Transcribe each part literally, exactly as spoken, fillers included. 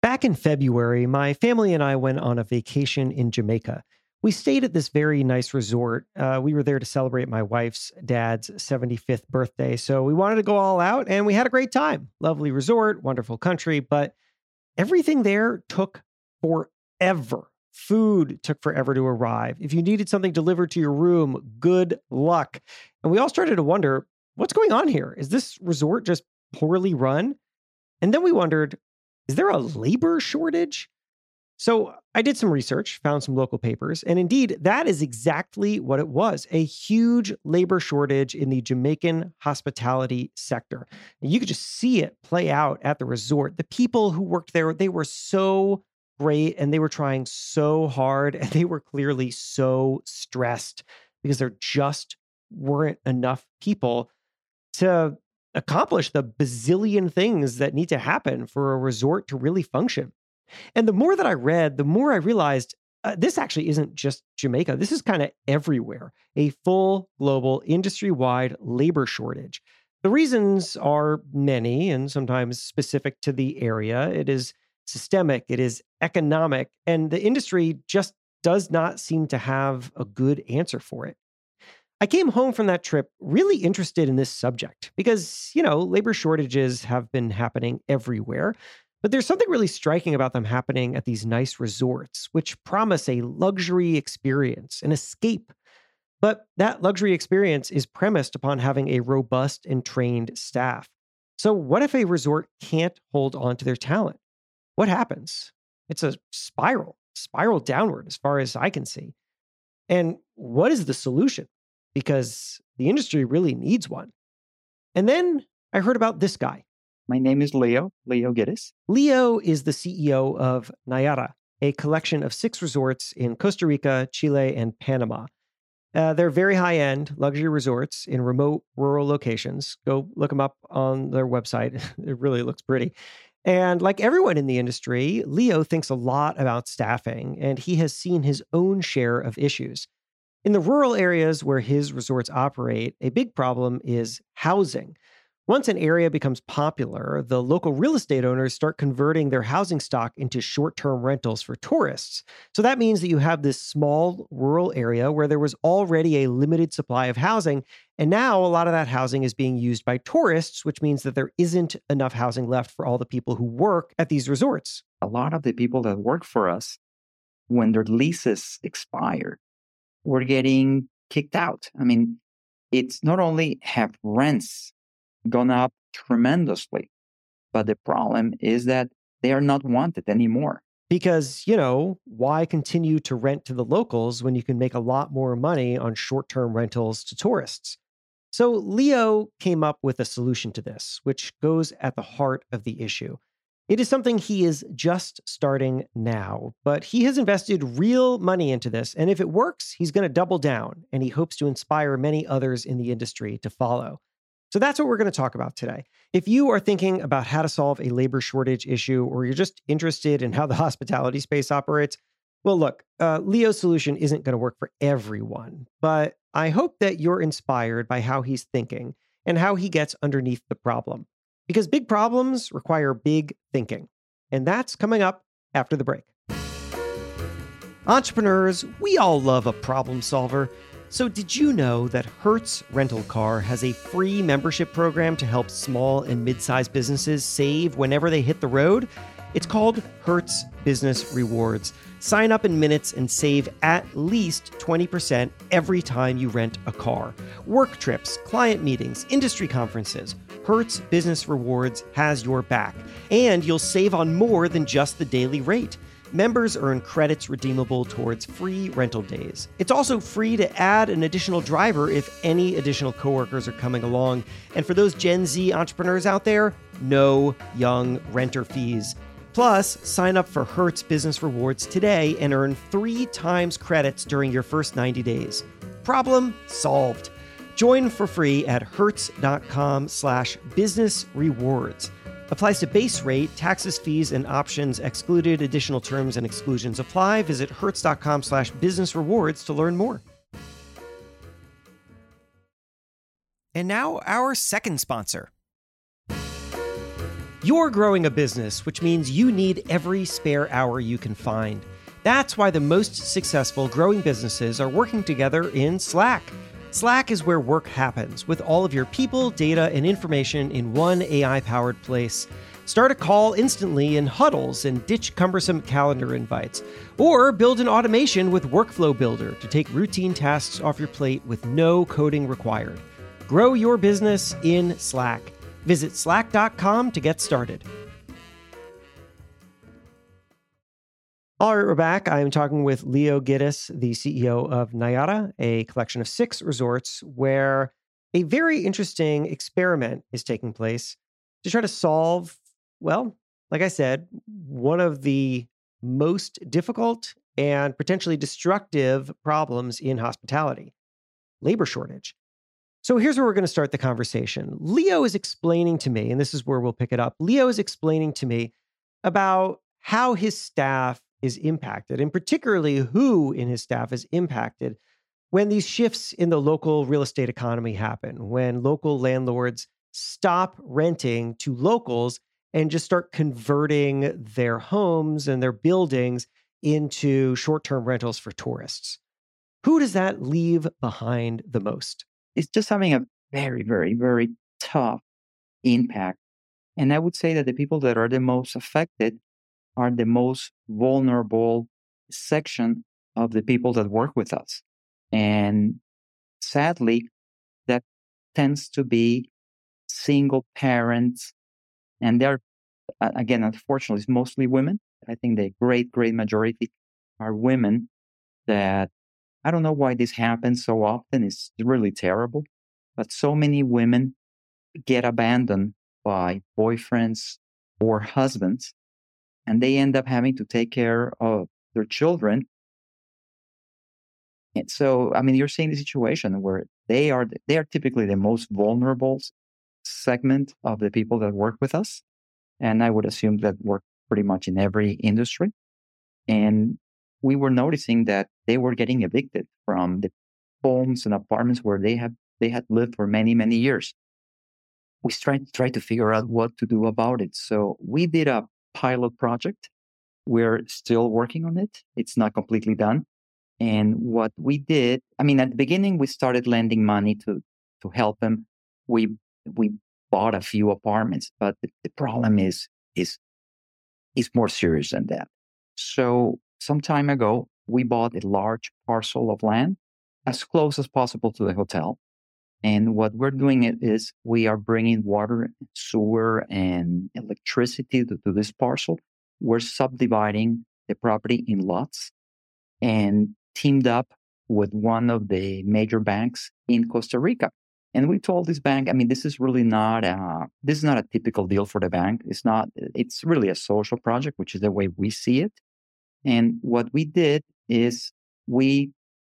Back in February, my family and I went on a vacation in Jamaica. We stayed at this very nice resort. Uh, we were there to celebrate my wife's dad's seventy-fifth birthday. So we wanted to go all out and we had a great time. Lovely resort, wonderful country, but everything there took forever. Food took forever to arrive. If you needed something delivered to your room, good luck. And we all started to wonder, what's going on here? Is this resort just poorly run? And then we wondered, is there a labor shortage? So I did some research, found some local papers, and indeed, that is exactly what it was, a huge labor shortage in the Jamaican hospitality sector. And you could just see it play out at the resort. The people who worked there, they were so great, and they were trying so hard, and they were clearly so stressed because there just weren't enough people to accomplish the bazillion things that need to happen for a resort to really function. And the more that I read, the more I realized uh, this actually isn't just Jamaica. This is kind of everywhere, a full global industry-wide labor shortage. The reasons are many and sometimes specific to the area. It is systemic, it is economic, and the industry just does not seem to have a good answer for it. I came home from that trip really interested in this subject because, you know, labor shortages have been happening everywhere, but there's something really striking about them happening at these nice resorts, which promise a luxury experience, an escape. But that luxury experience is premised upon having a robust and trained staff. So what if a resort can't hold on to their talent? What happens? It's a spiral, spiral downward as far as I can see. And what is the solution? Because the industry really needs one. And then I heard about this guy. My name is Leo, Leo Geddes. Leo is the C E O of Nayara, a collection of six resorts in Costa Rica, Chile, and Panama. Uh, they're very high-end luxury resorts in remote rural locations. Go look them up on their website. It really looks pretty. And like everyone in the industry, Leo thinks a lot about staffing, and he has seen his own share of issues. In the rural areas where his resorts operate, a big problem is housing. Once an area becomes popular, the local real estate owners start converting their housing stock into short-term rentals for tourists. So that means that you have this small rural area where there was already a limited supply of housing, and now a lot of that housing is being used by tourists, which means that there isn't enough housing left for all the people who work at these resorts. A lot of the people that work for us, when their leases expire, were getting kicked out. I mean, it's not only have rents gone up tremendously, but the problem is that they are not wanted anymore. Because, you know, why continue to rent to the locals when you can make a lot more money on short-term rentals to tourists? So Leo came up with a solution to this, which goes at the heart of the issue. It is something he is just starting now, but he has invested real money into this, and if it works, he's going to double down, and he hopes to inspire many others in the industry to follow. So that's what we're going to talk about today. If you are thinking about how to solve a labor shortage issue, or you're just interested in how the hospitality space operates, well, look, uh, Leo's solution isn't going to work for everyone, but I hope that you're inspired by how he's thinking and how he gets underneath the problem. Because big problems require big thinking. And that's coming up after the break. Entrepreneurs, we all love a problem solver. So did you know that Hertz Rental Car has a free membership program to help small and mid-sized businesses save whenever they hit the road? It's called Hertz Business Rewards. Sign up in minutes and save at least twenty percent every time you rent a car. Work trips, client meetings, industry conferences. Hertz Business Rewards has your back. And you'll save on more than just the daily rate. Members earn credits redeemable towards free rental days. It's also free to add an additional driver if any additional coworkers are coming along. And for those Gen Z entrepreneurs out there, no young renter fees. Plus, sign up for Hertz Business Rewards today and earn three times credits during your first ninety days. Problem solved. Join for free at hertz.com slash business rewards. Applies to base rate, taxes, fees, and options excluded. Additional terms and exclusions apply. Visit hertz.com slash business rewards to learn more. And now our second sponsor. You're growing a business, which means you need every spare hour you can find. That's why the most successful growing businesses are working together in Slack. Slack is where work happens, with all of your people, data, and information in one A I-powered place. Start a call instantly in huddles and ditch cumbersome calendar invites. Or build an automation with Workflow Builder to take routine tasks off your plate with no coding required. Grow your business in Slack. Visit slack dot com to get started. All right, we're back. I'm talking with Leo Giddis, the C E O of Nayara, a collection of six resorts where a very interesting experiment is taking place to try to solve, well, like I said, one of the most difficult and potentially destructive problems in hospitality: labor shortage. So here's where we're going to start the conversation. Leo is explaining to me, and this is where we'll pick it up. Leo is explaining to me about how his staff is impacted, and particularly who in his staff is impacted when these shifts in the local real estate economy happen, when local landlords stop renting to locals and just start converting their homes and their buildings into short-term rentals for tourists. Who does that leave behind the most? It's just having a very, very, very tough impact. And I would say that the people that are the most affected are the most vulnerable section of the people that work with us. And sadly, that tends to be single parents. And they're, again, unfortunately, it's mostly women. I think the great, great majority are women that, I don't know why this happens so often. It's really terrible. But so many women get abandoned by boyfriends or husbands, and they end up having to take care of their children. And so, I mean, you're seeing the situation where they are they are typically the most vulnerable segment of the people that work with us. And I would assume that work pretty much in every industry. And we were noticing that they were getting evicted from the homes and apartments where they have they had lived for many, many years. We tried, tried to figure out what to do about it. So we did a pilot project. We're still working on it. It's not completely done. And what we did, I mean, at the beginning, we started lending money to to help them. We we bought a few apartments, but the, the problem is is is more serious than that. So some time ago, we bought a large parcel of land as close as possible to the hotel. And what we're doing is we are bringing water, sewer, and electricity to, to this parcel. We're subdividing the property in lots and teamed up with one of the major banks in Costa Rica. And we told this bank, I mean, this is really not a, this is not a typical deal for the bank. It's not, it's really a social project, which is the way we see it. And what we did is we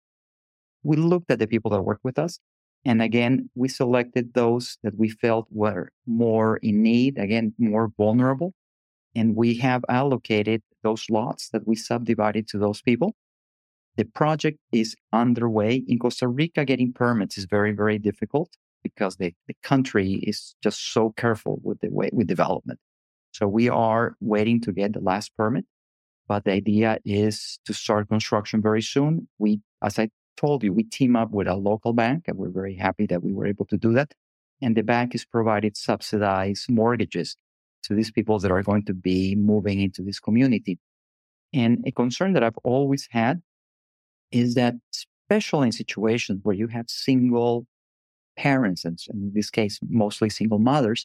we looked at the people that work with us. And again, we selected those that we felt were more in need, again, more vulnerable. And we have allocated those lots that we subdivided to those people. The project is underway. In Costa Rica, getting permits is very, very difficult because the, the country is just so careful with the way with development. So we are waiting to get the last permit. But the idea is to start construction very soon. We, as I told you, we team up with a local bank, and we're very happy that we were able to do that. And the bank is provided subsidized mortgages to these people that are going to be moving into this community. And a concern that I've always had is that, especially in situations where you have single parents, and in this case, mostly single mothers,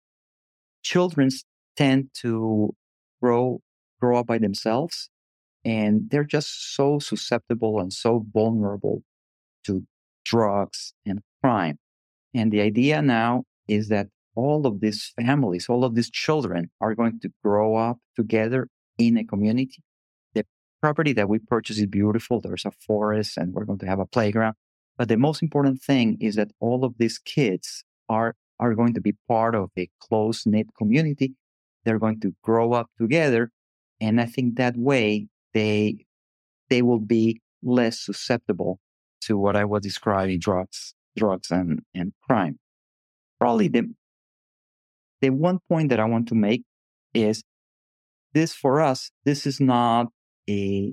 children tend to grow grow up by themselves, and they're just so susceptible and so vulnerable to drugs and crime. And the idea now is that all of these families, all of these children are going to grow up together in a community. The property that we purchased is beautiful. There's a forest and we're going to have a playground. But the most important thing is that all of these kids are, are going to be part of a close-knit community. They're going to grow up together. And I think that way they they will be less susceptible to what I was describing, drugs, drugs and, and crime. Probably the the one point that I want to make is this for us, this is not a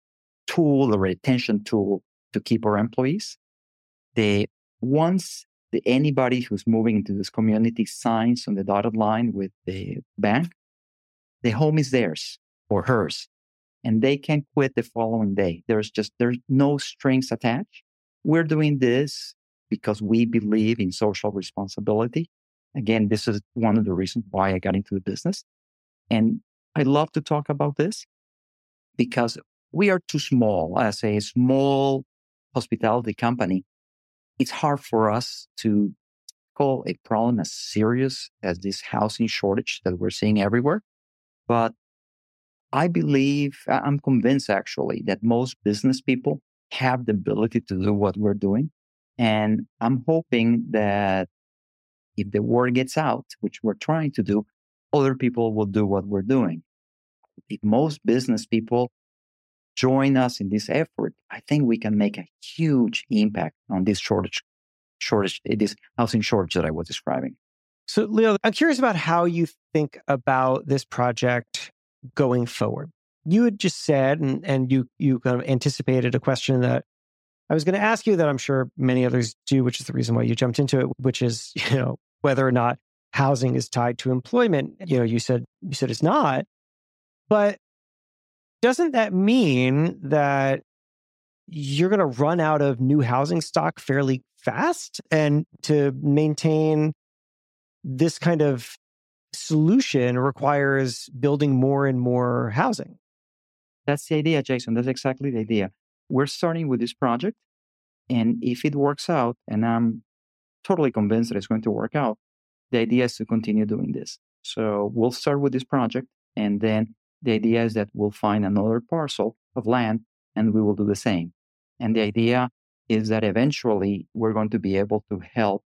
tool or a retention tool to keep our employees. The once the, anybody who's moving into this community signs on the dotted line with the bank, the home is theirs or hers, and they can quit the following day. There's just there's no strings attached. We're doing this because we believe in social responsibility. Again, this is one of the reasons why I got into the business. And I love to talk about this because we are too small as a small hospitality company. It's hard for us to call a problem as serious as this housing shortage that we're seeing everywhere. But I believe, I'm convinced actually, that most business people have the ability to do what we're doing. And I'm hoping that if the word gets out, which we're trying to do, other people will do what we're doing. If most business people join us in this effort, I think we can make a huge impact on this shortage, shortage, this housing shortage that I was describing. So, Leo, I'm curious about how you think about this project going forward. You had just said, and, and you you kind of anticipated a question that I was going to ask you that I'm sure many others do, which is the reason why you jumped into it, which is, you know, whether or not housing is tied to employment. You know, you said you said it's not, but doesn't that mean that you're going to run out of new housing stock fairly fast? And to maintain this kind of solution requires building more and more housing. That's the idea, Jason. That's exactly the idea. We're starting with this project. And if it works out, and I'm totally convinced that it's going to work out, the idea is to continue doing this. So we'll start with this project. And then the idea is that we'll find another parcel of land and we will do the same. And the idea is that eventually we're going to be able to help.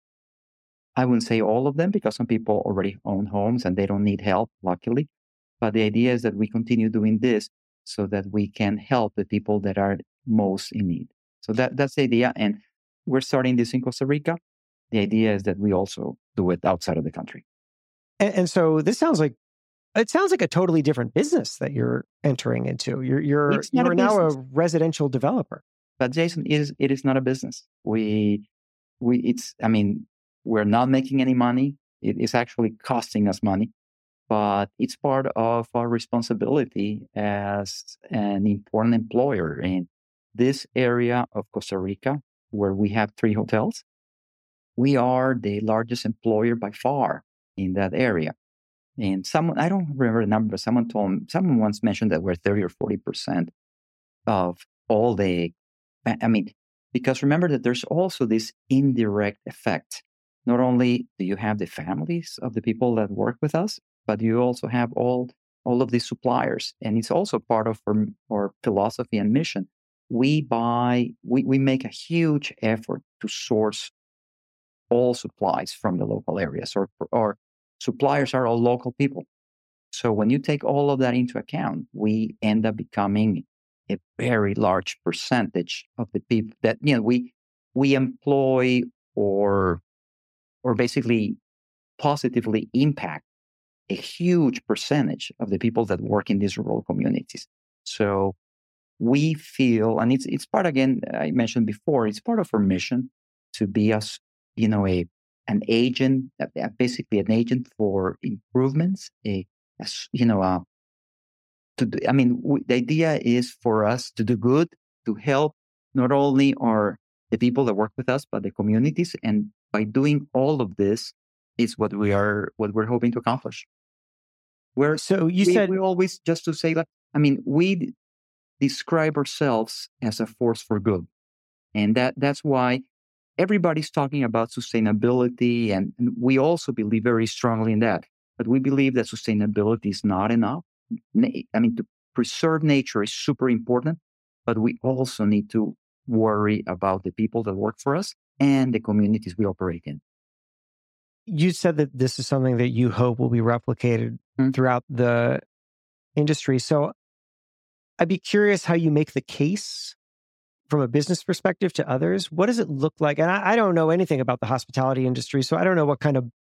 I wouldn't say all of them because some people already own homes and they don't need help, luckily. But the idea is that we continue doing this so that we can help the people that are most in need. So that, that's the idea. And we're starting this in Costa Rica. The idea is that we also do it outside of the country. And, and so this sounds like, it sounds like a totally different business that you're entering into. You're you're you're now a residential developer. But Jason, it is it is not a business. We we it's I mean, we're not making any money. It is actually costing us money, but it's part of our responsibility as an important employer in this area of Costa Rica, where we have three hotels. We are the largest employer by far in that area. And someone, I don't remember the number, but someone told me, someone once mentioned that we're thirty or forty percent of all the, I mean, because remember that there's also this indirect effect. Not only do you have the families of the people that work with us, but you also have all, all of these suppliers. And it's also part of our, our philosophy and mission. We buy, we, we make a huge effort to source all supplies from the local areas, or, or suppliers are all local people. So when you take all of that into account, we end up becoming a very large percentage of the people that, you know, we we employ or or basically positively impact a huge percentage of the people that work in these rural communities. So we feel, and it's it's part, again, I mentioned before, it's part of our mission to be us, you know, a an agent, basically an agent for improvements. A, a you know, uh, to do, I mean, w- the idea is for us to do good, to help not only our the people that work with us, but the communities. And by doing all of this, is what we are, what we're hoping to accomplish. We're So you we, said, we always, just to say that, I mean, we d- describe ourselves as a force for good, and that that's why everybody's talking about sustainability, and, and we also believe very strongly in that. But we believe that sustainability is not enough. Na- I mean, to preserve nature is super important, but we also need to worry about the people that work for us and the communities we operate in. you said that this is something that you hope will be replicated Mm. throughout the industry. So I'd be curious how you make the case from a business perspective to others. What does it look like? And I, I don't know anything about the hospitality industry, so I don't know what kind of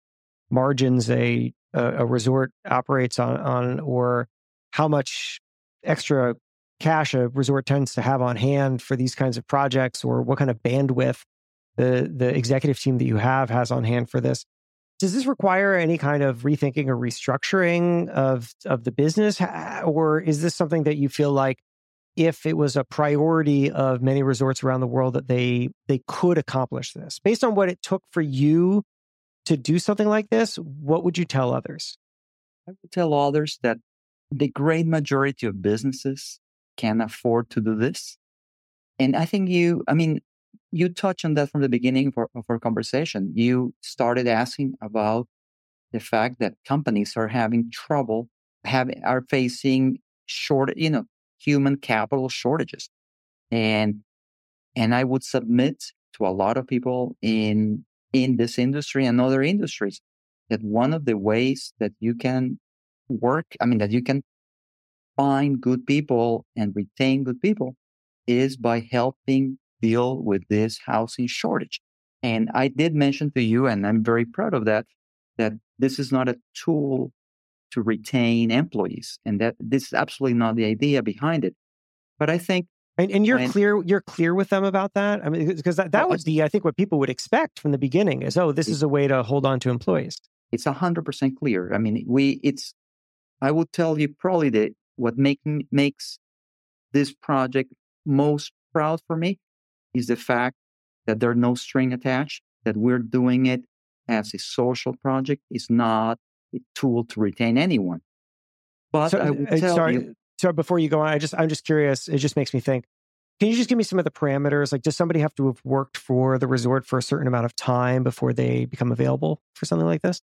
margins a a, a resort operates on on or how much extra cash a resort tends to have on hand for these kinds of projects, or what kind of bandwidth the the executive team that you have has on hand for this. Does this require any kind of rethinking or restructuring of of the business, Ha- or is this something that you feel like if it was a priority of many resorts around the world that they they could accomplish this based on what it took for you to do something like this? What would you tell others? I would tell others that the great majority of businesses can afford to do this. And I think you, I mean, you touched on that from the beginning of our, of our conversation. You started asking about the fact that companies are having trouble, have are facing short, you know, human capital shortages, and and I would submit to a lot of people in in this industry and other industries that one of the ways that you can work, I mean, that you can find good people and retain good people is by helping deal with this housing shortage. And I did mention to you, and I'm very proud of that, that this is not a tool to retain employees, and that this is absolutely not the idea behind it. But I think And, and you're when clear, you're clear with them about that. I mean, because that, oh, that would be, I think, what people would expect from the beginning is, oh, this it, is a way to hold on to employees. it's a hundred percent clear. I mean, we it's I would tell you probably that what make, makes this project most proud for me is the fact that there are no string attached, that we're doing it as a social project. It's not a tool to retain anyone. But So, I would uh, tell you, sorry, so before you go on, I just, I'm just curious. It just makes me think. Can you just give me some of the parameters? Like, does somebody have to have worked for the resort for a certain amount of time before they become available for something like this?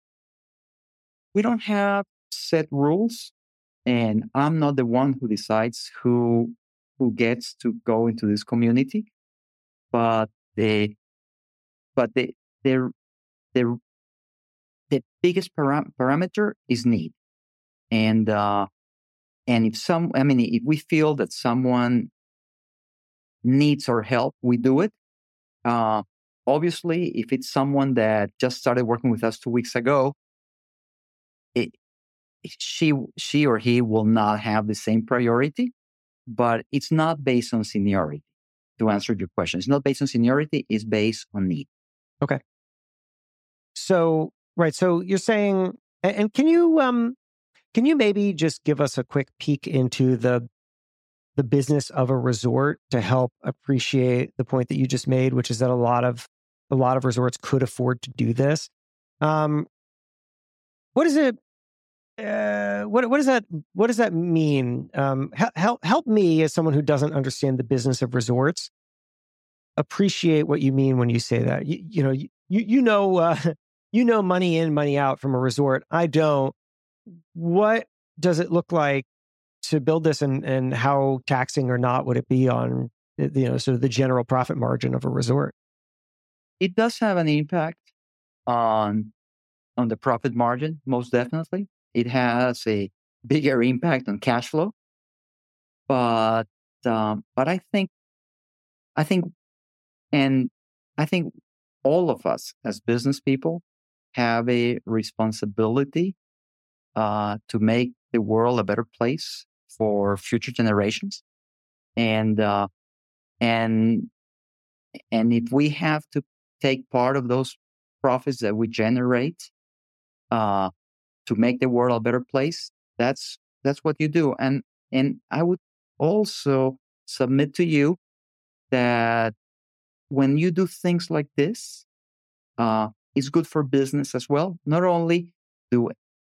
we don't have set rules, and I'm not the one who decides who who gets to go into this community. But the but the the the, the biggest param- parameter is need. And uh, and if some, I mean, if we feel that someone needs our help, we do it. Uh, Obviously, if it's someone that just started working with us two weeks ago, it, she she or he will not have the same priority. But it's not based on seniority. To answer your question, it's not based on seniority; it's based on need. Okay. So, right. So you're saying, and, and can you, um, can you maybe just give us a quick peek into the the business of a resort to help appreciate the point that you just made, which is that a lot of a lot of resorts could afford to do this. Um, what is it? Uh, what what does that what does that mean? Um, hel- help help me as someone who doesn't understand the business of resorts appreciate what you mean when you say that. You, you know, you you know uh, you know money in, money out from a resort. I don't. What does it look like to build this, and and how taxing or not would it be on uh, you know sort of the general profit margin of a resort? It does have an impact on on the profit margin, most definitely. It has a bigger impact on cash flow, but um, but I think I think and I think all of us as business people have a responsibility uh, to make the world a better place for future generations, and uh, and and if we have to take part of those profits that we generate uh, to make the world a better place, that's that's what you do. And and I would also submit to you that when you do things like this, uh, it's good for business as well. Not only do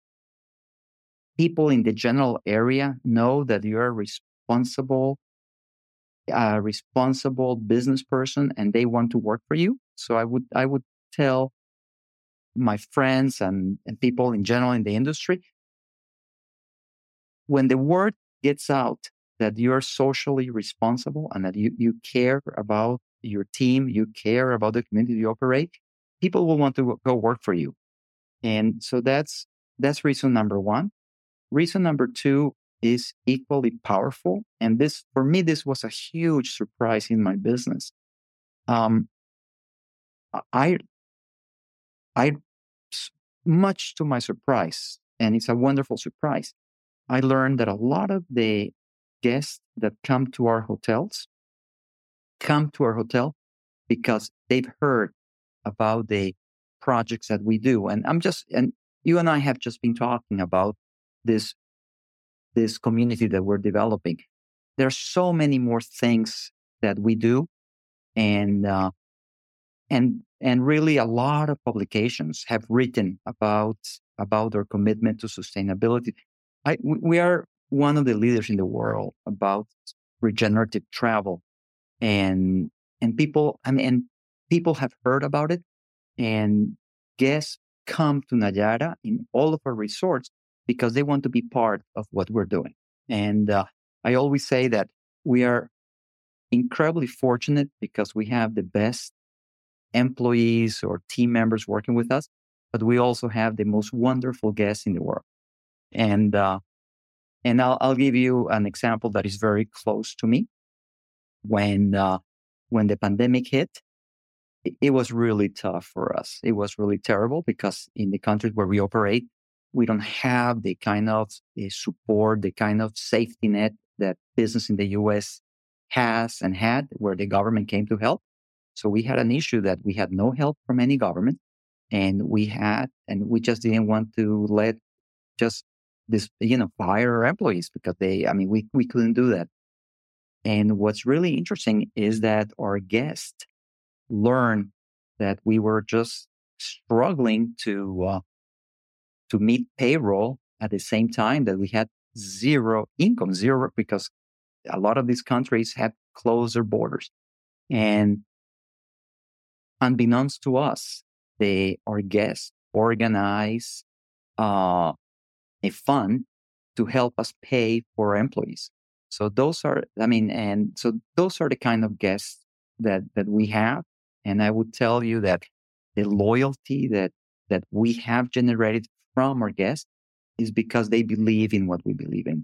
people in the general area know that you're a responsible, a responsible business person, and they want to work for you. So I would I would tell my friends and, and people in general in the industry, when the word gets out that you're socially responsible and that you, you care about your team, you care about the community you operate, people will want to go work for you. And so that's that's reason number one. Reason number two is equally powerful. And this, for me, this was a huge surprise in my business. Um, I I much to my surprise, and it's a wonderful surprise, I learned that a lot of the guests that come to our hotels come to our hotel because they've heard about the projects that we do. And I'm just, and you and I have just been talking about this, this community that we're developing. There's so many more things that we do. And, uh, and, and really a lot of publications have written about, about our commitment to sustainability. I, we are one of the leaders in the world about regenerative travel. And, and people, I mean, and people have heard about it, and guests come to Nayara in all of our resorts because they want to be part of what we're doing. And uh, I always say that we are incredibly fortunate because we have the best employees or team members working with us, but we also have the most wonderful guests in the world. And uh, and I'll, I'll give you an example that is very close to me. When uh, when the pandemic hit, it, it was really tough for us. It was really terrible because in the countries where we operate, we don't have the kind of uh, support, the kind of safety net that business in the U S has and had, where the government came to help. So we had an issue that we had no help from any government, and we had, and we just didn't want to let just this, you know, fire our employees because they, I mean, we we couldn't do that. And what's really interesting is that our guests learned that we were just struggling to uh, to meet payroll at the same time that we had zero income, zero, because a lot of these countries had closed their borders. And unbeknownst to us, they, our guests organized uh, a fund to help us pay for our employees. So those are, I mean, and so those are the kind of guests that that we have. And I would tell you that the loyalty that that we have generated from our guests is because they believe in what we believe in.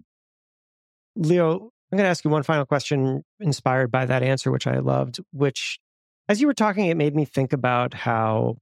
Leo, I'm going to ask you one final question inspired by that answer, which I loved, which, as you were talking, it made me think about how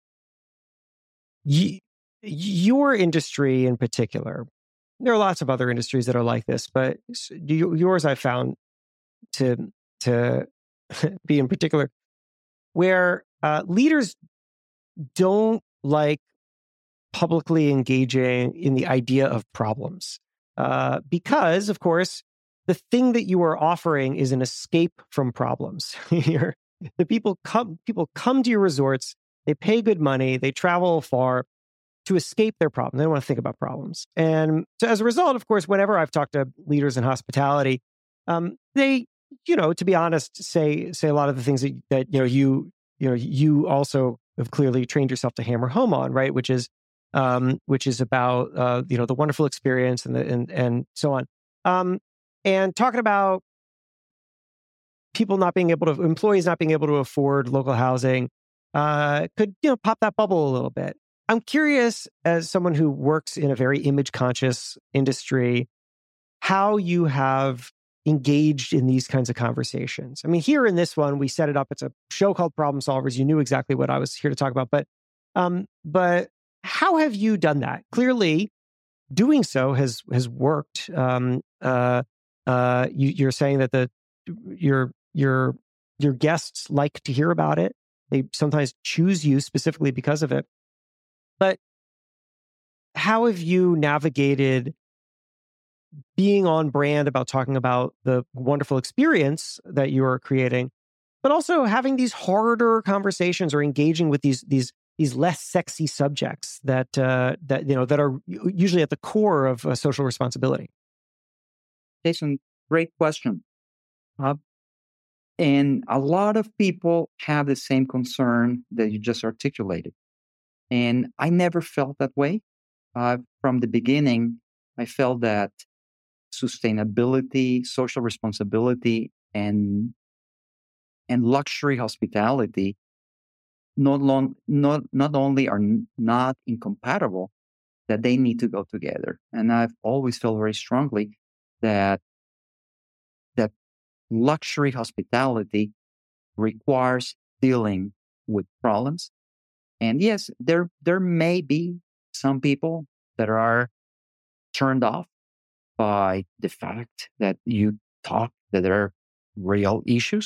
y- your industry in particular, there are lots of other industries that are like this, but yours I found to to be in particular, where uh, leaders don't like publicly engaging in the idea of problems, uh, because, of course, the thing that you are offering is an escape from problems. You're, the people come people come to your resorts, they pay good money, they travel far to escape their problem. They don't want to think about problems. And so as a result, of course, whenever I've talked to leaders in hospitality, um, they, you know, to be honest, say say a lot of the things that, that you know you you know you also have clearly trained yourself to hammer home on, right? Which is um, which is about uh, you know the wonderful experience and the, and and so on. Um, and talking about people not being able to, employees not being able to afford local housing, uh, could you know pop that bubble a little bit. I'm curious, as someone who works in a very image conscious industry, how you have engaged in these kinds of conversations. I mean, here in this one, we set it up. It's a show called Problem Solvers. You knew exactly what I was here to talk about, but um, but how have you done that? Clearly, doing so has has worked. Um, uh, uh, you, you're saying that the your your your guests like to hear about it. They sometimes choose you specifically because of it. But how have you navigated being on brand about talking about the wonderful experience that you are creating, but also having these harder conversations or engaging with these these these less sexy subjects that uh, that you know that are usually at the core of uh, social responsibility? Jason, great question. Uh, and a lot of people have the same concern that you just articulated. And I never felt that way. Uh, from the beginning, I felt that sustainability, social responsibility, and and luxury hospitality not long not not only are n- not incompatible, that they need to go together. And I've always felt very strongly that that luxury hospitality requires dealing with problems. And yes, there there may be some people that are turned off by the fact that you talk that there are real issues.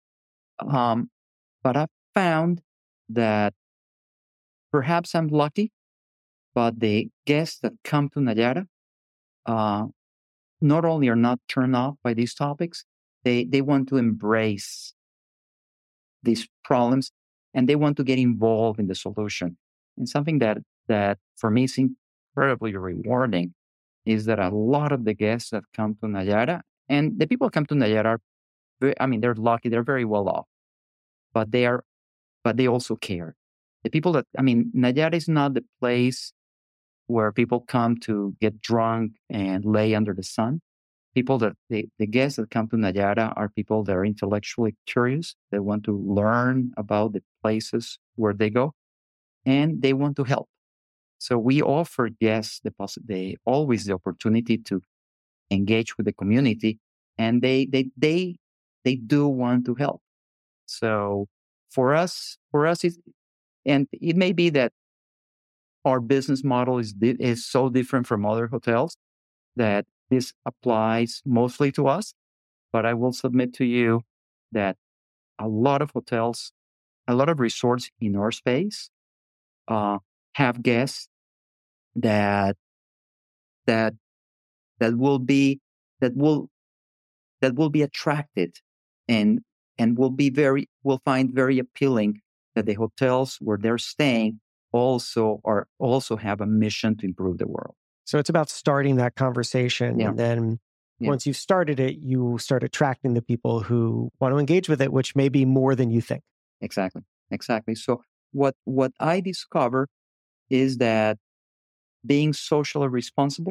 Um, but I've found that perhaps I'm lucky, but the guests that come to Nayara uh, not only are not turned off by these topics, they, they want to embrace these problems and they want to get involved in the solution. And something that, that for me is incredibly rewarding is that a lot of the guests that come to Nayara, and the people who come to Nayara are, very, I mean, they're lucky, they're very well off, but they are, but they also care. The people that, I mean, Nayara is not the place where people come to get drunk and lay under the sun. People that, the, the guests that come to Nayara are people that are intellectually curious. They want to learn about the places where they go, and they want to help. So we offer guests the, poss- they always the opportunity to engage with the community, and they they they they do want to help. So for us, for us, it, and it may be that our business model is di- is so different from other hotels that this applies mostly to us. But I will submit to you that a lot of hotels, a lot of resorts in our space, uh, have guests that that that will be that will that will be attracted and and will be very will find very appealing that the hotels where they're staying also are also have a mission to improve the world. So it's about starting that conversation. Yeah. And then Yeah. once you've started it, you start attracting the people who want to engage with it, which may be more than you think. Exactly. Exactly. So what what I discover is that being socially responsible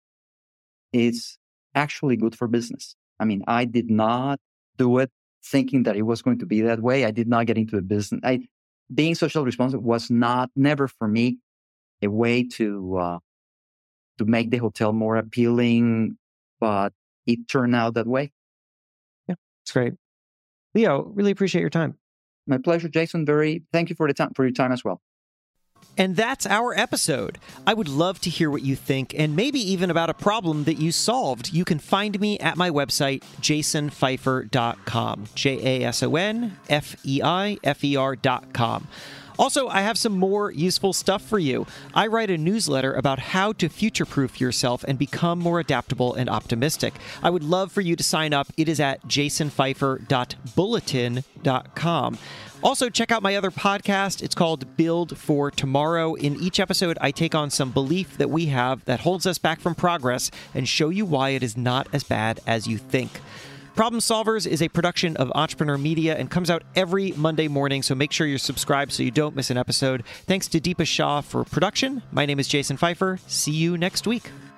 is actually good for business. I mean, I did not do it thinking that it was going to be that way. I did not get into the business. I, being socially responsible was not, never for me, a way to uh, to make the hotel more appealing, but it turned out that way. Yeah, it's great. Leo, really appreciate your time. My pleasure, Jason. Very thank you for the time for your time as well. And that's our episode. I would love to hear what you think and maybe even about a problem that you solved. You can find me at my website, jason feifer dot com. J A S O N F E I F E R dot com. Also, I have some more useful stuff for you. I write a newsletter about how to future-proof yourself and become more adaptable and optimistic. I would love for you to sign up. It is at jason feifer dot bulletin dot com. Also, check out my other podcast. It's called Build for Tomorrow. In each episode, I take on some belief that we have that holds us back from progress and show you why it is not as bad as you think. Problem Solvers is a production of Entrepreneur Media and comes out every Monday morning, so make sure you're subscribed so you don't miss an episode. Thanks to Deepa Shah for production. My name is Jason Feifer. See you next week.